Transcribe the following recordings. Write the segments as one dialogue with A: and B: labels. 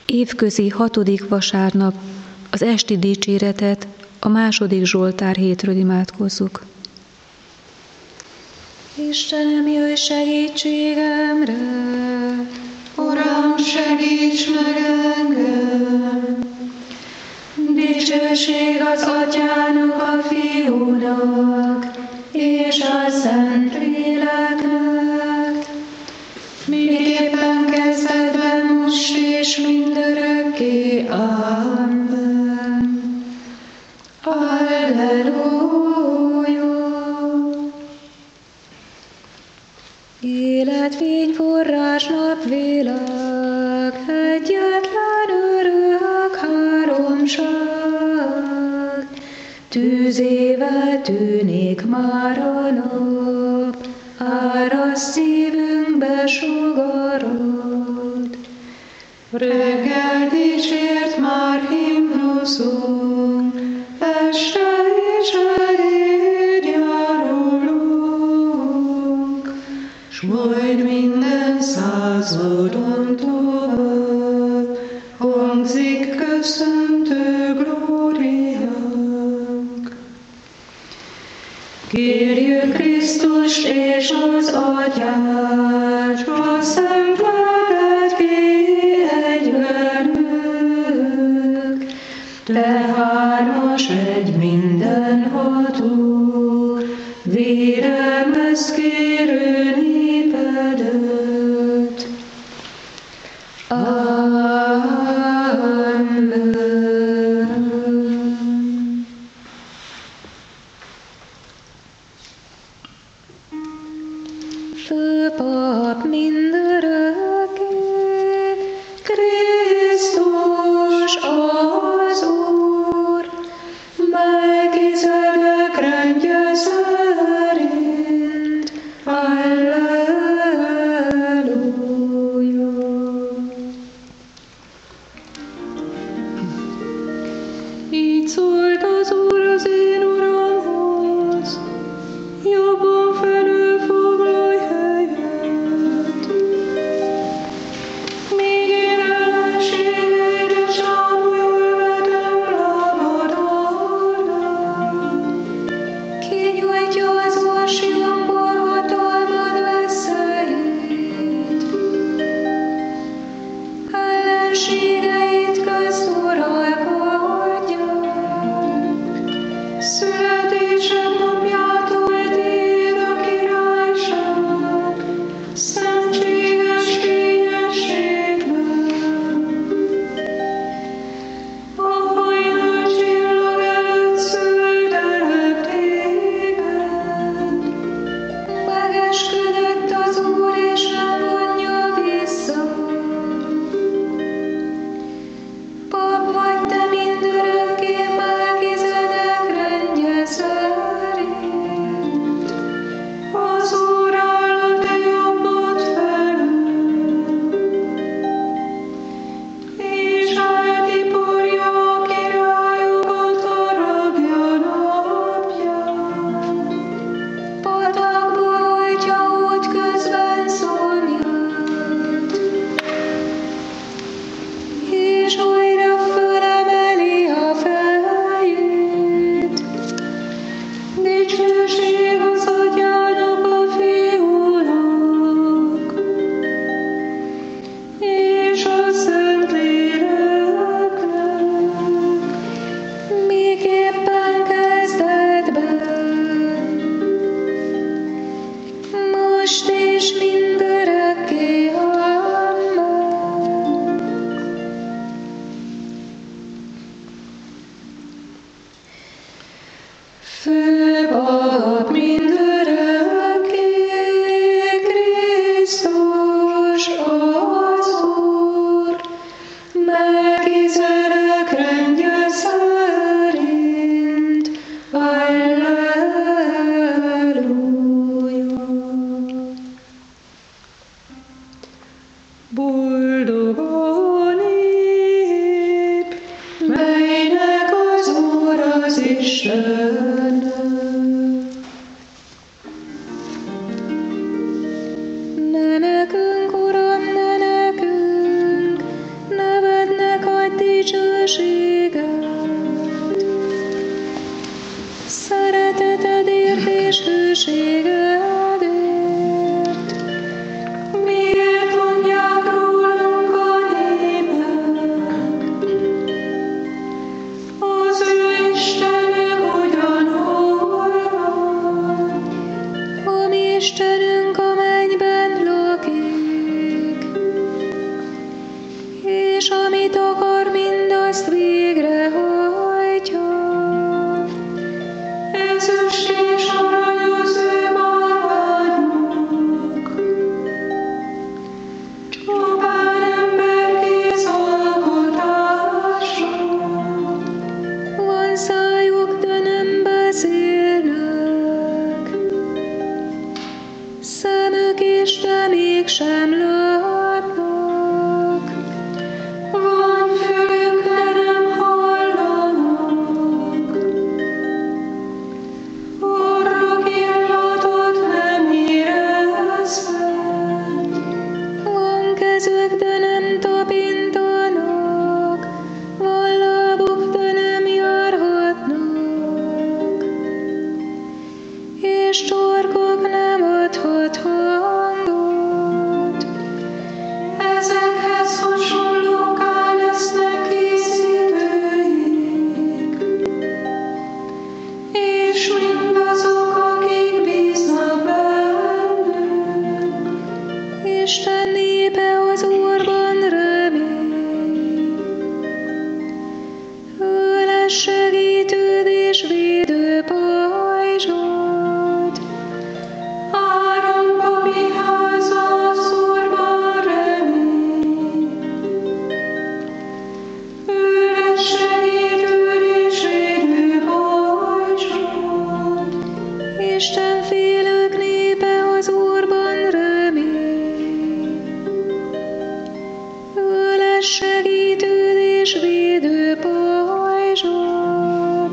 A: Évközi 6. vasárnap az esti dicséretet a 2. Zsoltár hétről imádkozzuk.
B: Istenem, jöjj segítségemre! Uram, segíts meg engem! Dicsőség az Atyának, a Fiúnak, és a Szentléleknek, miképpen kezdetben, most és mindörökké. Amen. Alleluja! Életfény, forrás, napvilág, egyetlen örök háromság. Tűzével tűnik már a nap, áraszt szívünkbe sugarod. Reggel dicsért már himnuszunk, este is eléd járulunk, s majd minden századon tovább hangzik köszöntő glóriánk. Kérjük Krisztust és az Atyát, s a Szent Lelket ki egybenük, te hármas egy mindenható, védelmezz kérő népedet. Amen. Főpap mindörökké, Krisztus az Úr, Melchizedek rendje szerint. Alleluja. Így szólt az Úr az én Uramhoz, jobban felül foglalj helyet. Míg én ellenségeidre csábújul vetem lábad alá, kinyújtja az orsilamból hatalmad veszélyét. Ellenségeit közt uralkodják, születésed napjától tiéd a királyság, szentséges kényességben. A hajnal csillag előtt szültelek téged, megesküdött az Úr és nem vonja vissza. Pap vagy te mindörökké, Melchizedek rendje szerint. Az Úr áll a te jobbod felől, és eltiporja a királyokat haragja napján. Patakba hajtja útközben szomjat, és újra fölemeli a fejét. Dicsőség az Atyának, a Fiúnak, és a Szentléleknek, miképpen kezdetben, most és mindörökké. Amen. Főpap mindörökké, Krisztus az Úr, Melchizedek rendje szerint. Alleluja. Boldog a nép, melynek az Úr az Isten. Ne nekünk, Uram, ne nekünk, ne vedd
A: Kezük, de nem tapintanak, van lábuk, de nem járhatnak, és torkok nem adhat hangot. Ezekhez hasonlóká lesznek készítőik, és mindazok, akik bíznak bennük. Isten népe az Úrban remény, ő lesz segítőd és védő pajzsod. Áron papi háza az Úrban remény, ő lesz segítőd és védő pajzsod. Isten félők népe az Úrban remény, ő lesz segítőd és védő pajzsod.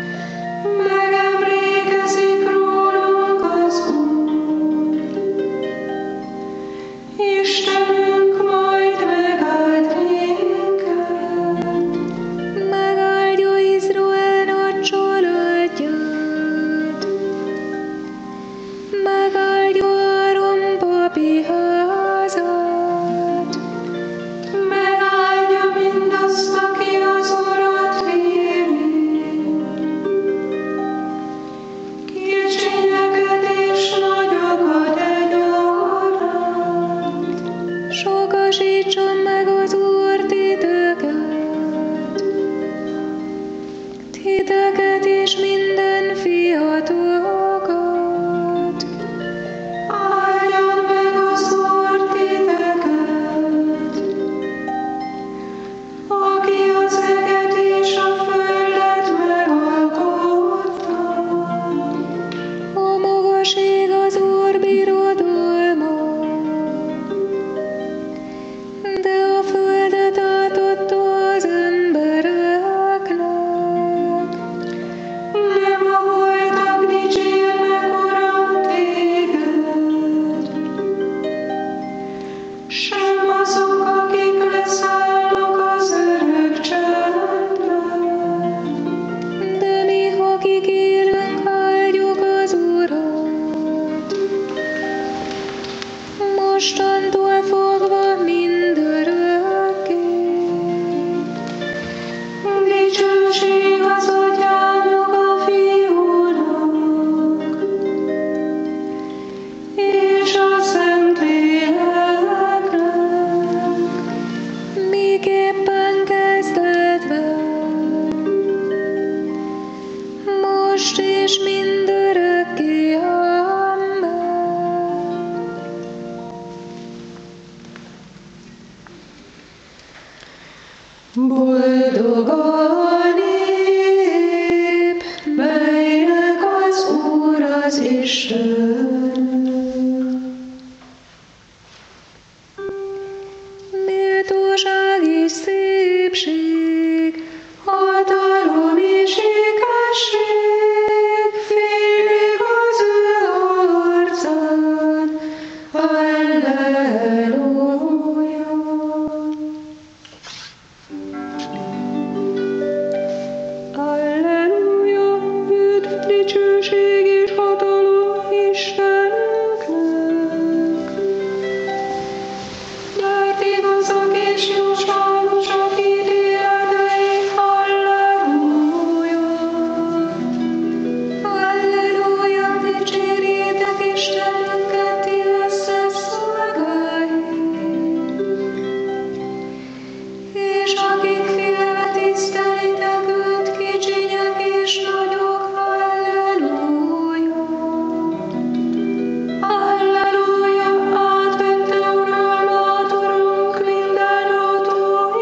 A: Megemlékezik rólunk az Úr, Istenünk majd megáld minket. Megáldja Izrael nagy családját, megáldja Áron papi házát, megáldja mindazt, aki az Urat féli, kicsinyeket és nagyokat egyaránt. Sokasítson meg az Úr titeket, titeket és minden fiatalokat. Áldjon meg az Úr titeket, aki az eget és a földet megalkotta. A magaség az Úr birodalma, de a földet átadta az embereknek. Nem a holtak dicsérnek, Uram, téged, sem azok, akik leszállnak az örök csendben. De mi, akik élünk, áldjuk az Urat, mostantól fogva mindörökké. Dicsőség az Atyának, a Fiúnak, és a Szentléleknek, miképpen kezdetben, most és mindörökké. Amen. Boldog a nép, melynek az Úr az Isten. Méltóság és szépség, hatalom és ékesség, félig az ő arcán. Halleluja! Halleluja! Üdv, dicsőség és hatalom Istenünknek! Mert igazak és jóságosak ítéletei. Halleluja! Halleluja! Dicsérjétek Istenünket, ti összes szolgái! És akik félve tisztelitek őt, kicsinyek és nagyok. Halleluja! Halleluja! Átvette uralmat Urunk mindenható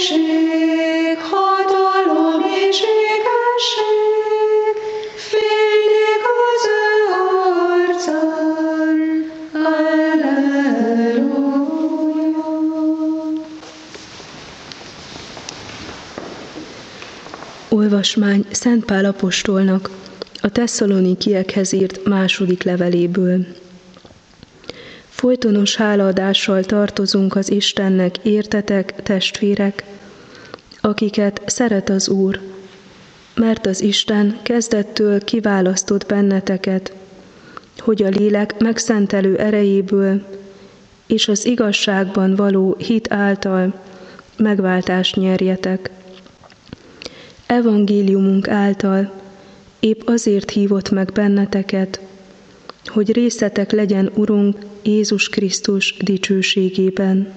B: dicsőség, hatalom és igazság, fénylik az ő arcán. Alleluja.
C: Olvasmány Szent Pál apostolnak a Tesszalonikiekhez írt második leveléből. Folytonos hálaadással tartozunk az Istennek, értetek, testvérek, akiket szeret az Úr, mert az Isten kezdettől kiválasztott benneteket, hogy a lélek megszentelő erejéből és az igazságban való hit által megváltást nyerjetek. Evangéliumunk által épp azért hívott meg benneteket, hogy részetek legyen Urunk Jézus Krisztus dicsőségében.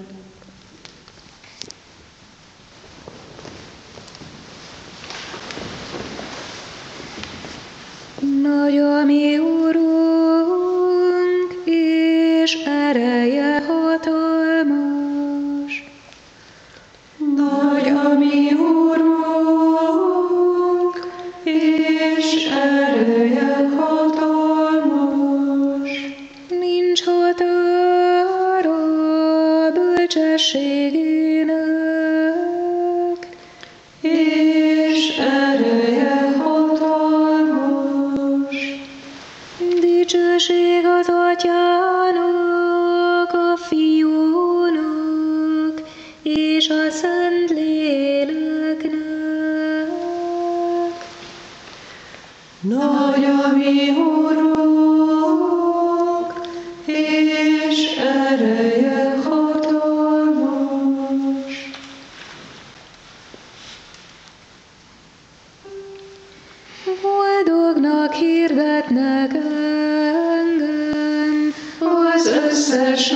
B: Nagy a mi Urunk, és ereje hatalmas. Nagy a mi Urunk, és ereje hatalmas. Nincs határa bölcsességének, és ereje hatalmas. Dicsőség az Atyának, a Fiúnak, és a Szentléleknek. Nagy a mi Urunk, és ereje hatalmas. Boldognak hirdetnek engem az összes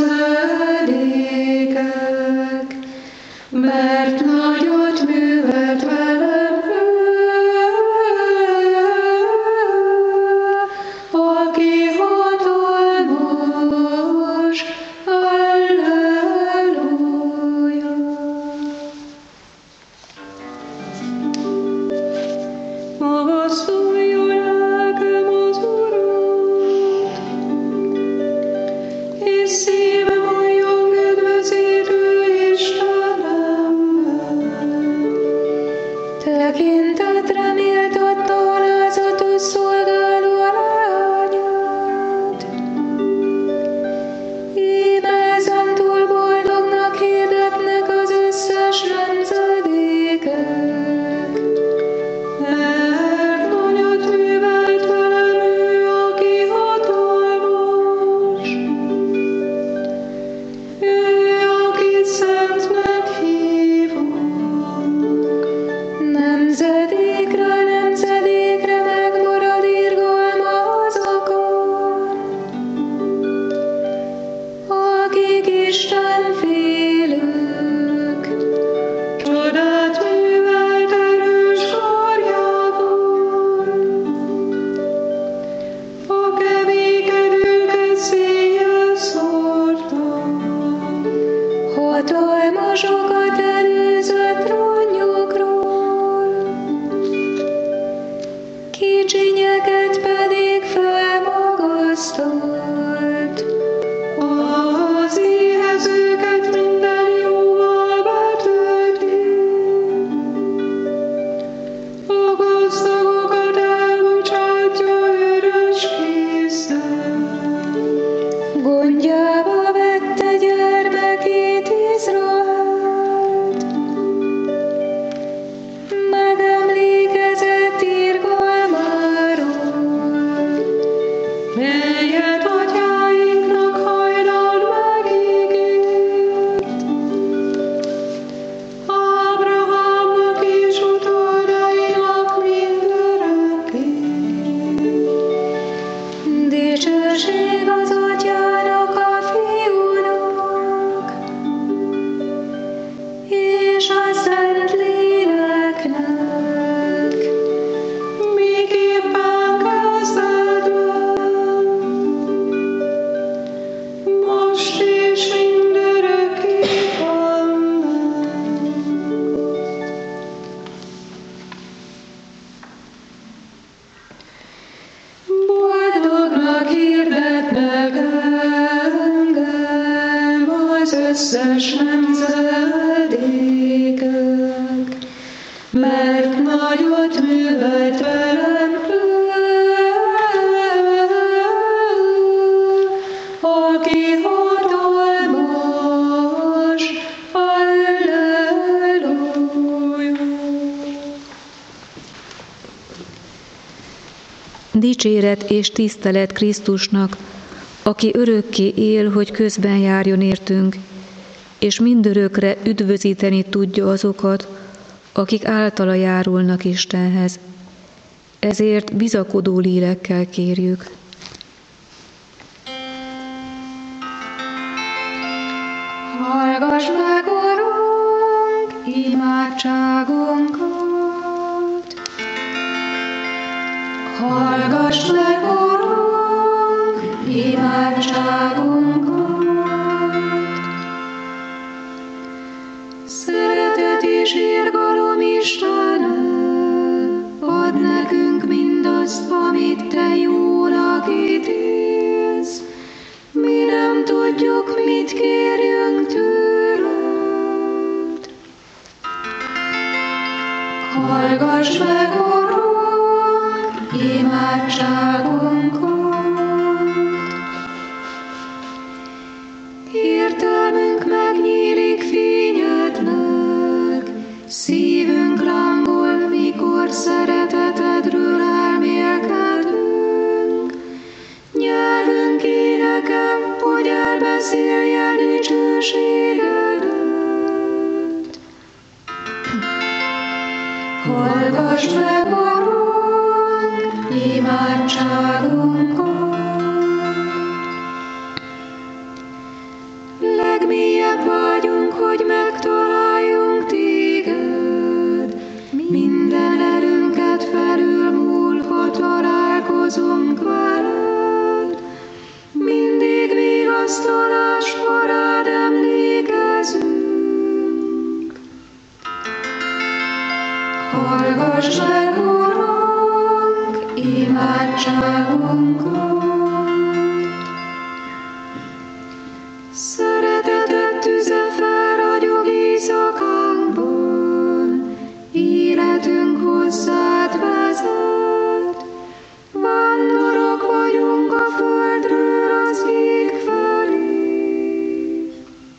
B: nemzedékek, mert nagyot művelt velem ő, aki hatalmas. Alleluja. Magasztalja lelkem az Urat, és szívem halljon kedvezét ő Istenemben. Tekintetre méltatta alázatos szolgáló lányát. Íme ezentúl boldognak hirdetnek az összes nemzedékek, mert nagyot művelt velem ő, aki hatalmas. Ő, akit szentnek hívok, nemzedékre, nemzedékre megmarad irgalma azokon, akik Istenfélők. Csodát művelt erős karjával, a kevékedőket széjjel szórta, hatalmasokat előzött ronnyokról, kicsinyeket pedig felmagasztalt. Az éhező összes nemzedékek, mert nagyot művelt velem aki hatalmas, Alleluja.
A: Dicséret és tisztelet Krisztusnak, aki örökké él, hogy közben járjon értünk, és mindörökre üdvözíteni tudja azokat, akik általa járulnak Istenhez. Ezért bizakodó lélekkel kérjük.
B: Hallgass meg, Urunk, imádságunkat! Hallgass meg, Urunk, imádságunkat! Szeretet és irgalom Istenő, add nekünk mindazt, amit Te jónak ítélsz. Mi nem tudjuk, mit kérjünk tőled. Hallgass meg, Urunk, imádságunkat! Értelmünk megnyílik fényednek, szívünk lángol, mikor szeretetedről elmélkedünk. Nyelvünk énekel, hogy elbeszélje dicsőségedet. Hallgass meg, Urunk, imádságunkat! Legmélyebb vágyunk, hogy megtaláljunk Téged. Minden erőnket felülmúlva találkozunk veled. Mindig vigasztalásra rád emlékezünk. Hallgass meg, Urunk, imádságunkat! Szereteted tüze felragyog éjszakánkban, életünk hozzád vezet. Vándorok vagyunk a földről az ég felé.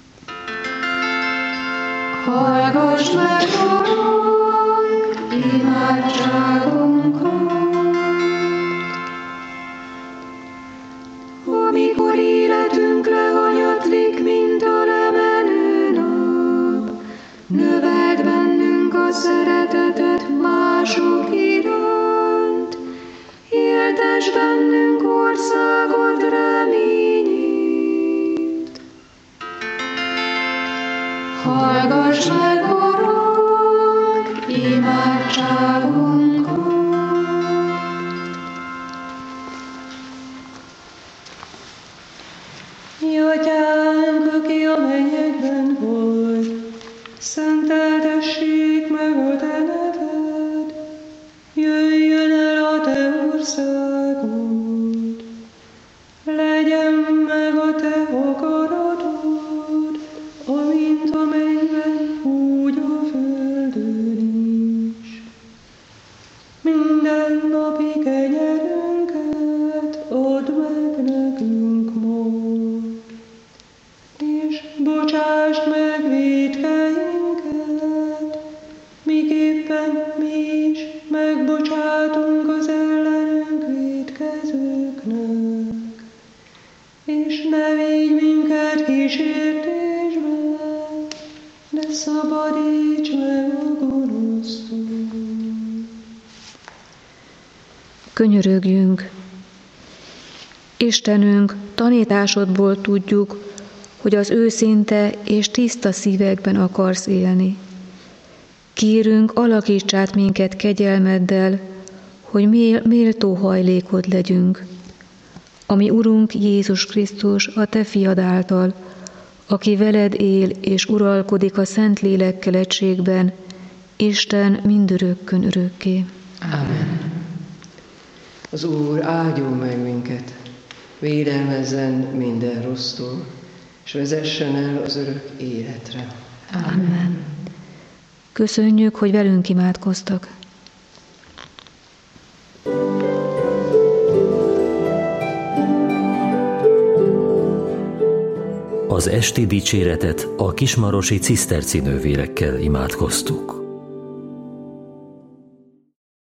B: Hallgass meg, Urunk, imádságunkat! Amikor életünk lehanyatlik, mint a lemenő nap, növeld bennünk a szeretetet mások iránt, éltess bennünk országod reményét. Hallgass meg, Urunk, imádságunkat! Mi Atyánk, aki a mennyekben vagy, szenteltessék meg a Te neved, jöjjön el a Te országod, legyen meg a Te akaratod, amint a mennyben, úgy a földön is. Minden napi kenyerünket add meg nekünk most, és bocsásd meg vétkeinket, miképpen mi is megbocsátunk az ellenünk vétkezőknek. És ne vigy minket kísértésbe, de szabadíts meg a gonosztól.
A: Könyörögjünk! Istenünk, tanításodból tudjuk, hogy az őszinte és tiszta szívekben akarsz élni. Kérünk, alakíts át minket kegyelmeddel, hogy méltó hajlékod legyünk. Ami Urunk Jézus Krisztus, a Te fiad által, aki veled él és uralkodik a Szentlélekkel egységben, Isten mindörökkön örökké.
D: Ámen. Az Úr áldjon meg minket, védelmezzen minden rossztól, és vezessen el az örök életre.
A: Amen. Köszönjük, hogy velünk imádkoztak.
E: Az esti dicséretet a kismarosi ciszterci nővérekkel imádkoztuk.